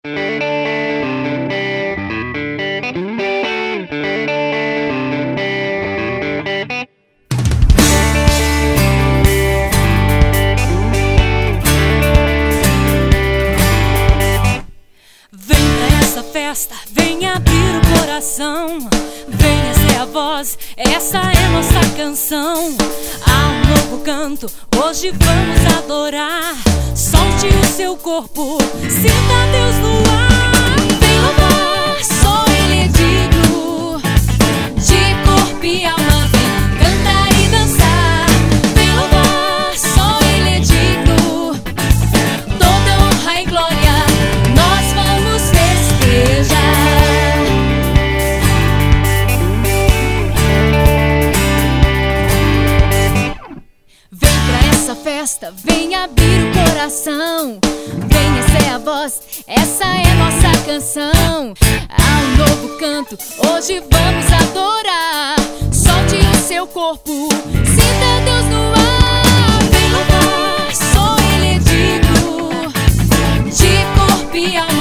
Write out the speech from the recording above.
Vem abrir o coração, venha ser a voz, essa é nossa canção. Há um novo canto, hoje vamos adorar. Solte o seu corpo, sinta Deus no ar. Vem louvar, só Ele é digno, de corpo e alma vem cantar e dançar. Vem louvar, só Ele é digno, toda honra e glória nós vamos festejar. Vem pra essa festa, vem abrir o coração, venha ser a voz, essa é nossa canção. Há um novo canto, hoje vamos adorar. Solte o seu corpo, sinta Deus no ar. Vem louvar, só Ele é digno, de corpo e alma